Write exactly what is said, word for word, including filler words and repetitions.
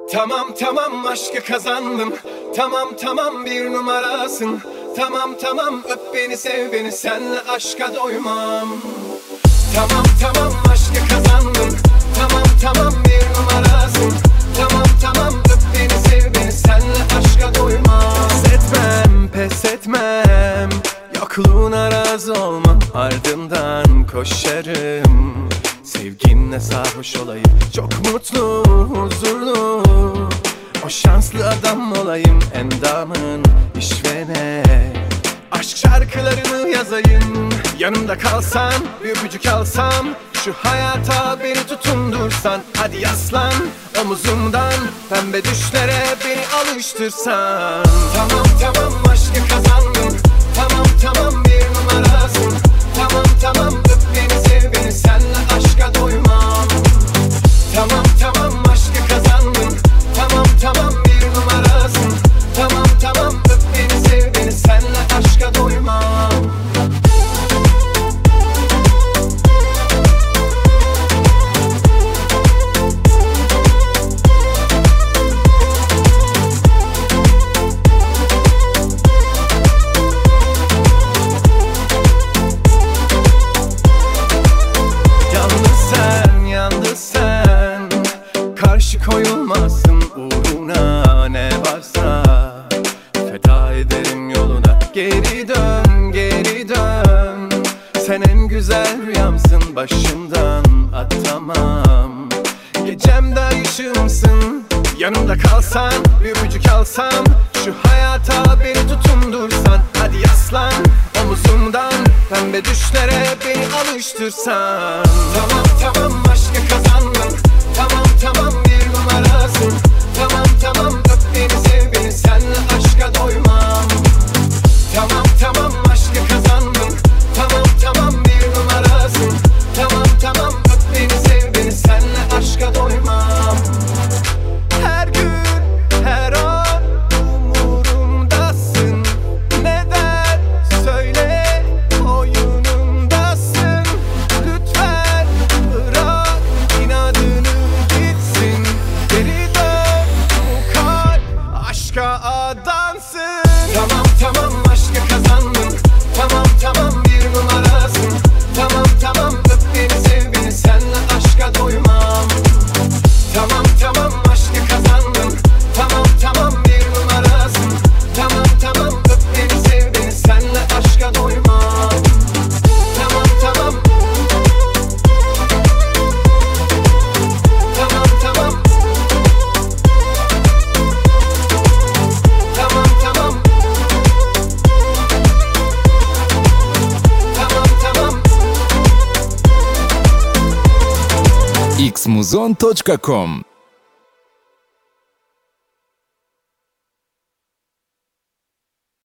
Tamam tamam aşkı kazandım. Tamam tamam bir numarasın. Tamam tamam öp beni sev beni, senle aşka doymam. Tamam tamam aşkı kazandım. Tamam tamam bir numarasın. Tamam tamam öp beni sev beni, senle aşka doymam. Pes etmem pes etmem, yokluğuna razı olmam, ardından koşarım. Sevginle sarhoş olayım, çok mutlu, huzurlu, o şanslı adam olayım. Endamın işvene aşk şarkılarını yazayım. Yanımda kalsan, bir öpücük alsam, şu hayata beni tutundursan. Hadi yaslan omuzumdan, pembe düşlere beni alıştırsan. Tamam tamam aşkı kazandım. Tamam tamam bir numarasın. Tamam tamam öp beni sev beni, senle aşka doymam. Tamam tamam aşkı kazandım. Tamam tamam bir numarasın. Tamam tamam öp beni sev beni, senle aşka doymam. Karşı koyulmazsın uğruna, ne varsa feda ederim yoluna. Geri dön, geri dön, sen en güzel rüyamsın, başımdan atamam. Gecemde ışığımsın, yanımda kalsan, bir öpücük alsam, şu hayata beni tutundursan. Hadi yaslan omuzumdan, pembe düşlere beni alıştırsan. Tamam tamam aşkı kazandım. Tamam tamam bir numarasın. Tamam tamam öp beni sev beni, senle aşka doymam. Tamam tamam aşkı kazandım. Tamam tamam bir numarasın. Tamam tamam öp beni sev beni, senle aşka doymam. Her gün her an umurumdasın. Neden söyle oyunumdasın. Lütfen bırak inadını, adansın. Tamam tamam aşkı kazandım. Tamam tamam bir numarasın. Tamam tamam öp beni sev beni, senle aşka doymam. Tamam tamam aşkı kazandım. Tamam tamam bir numarasın. Tamam tamam öp beni sev beni, senle aşka doymam. Tamam tamam. Tamam tamam. икс музон точка ком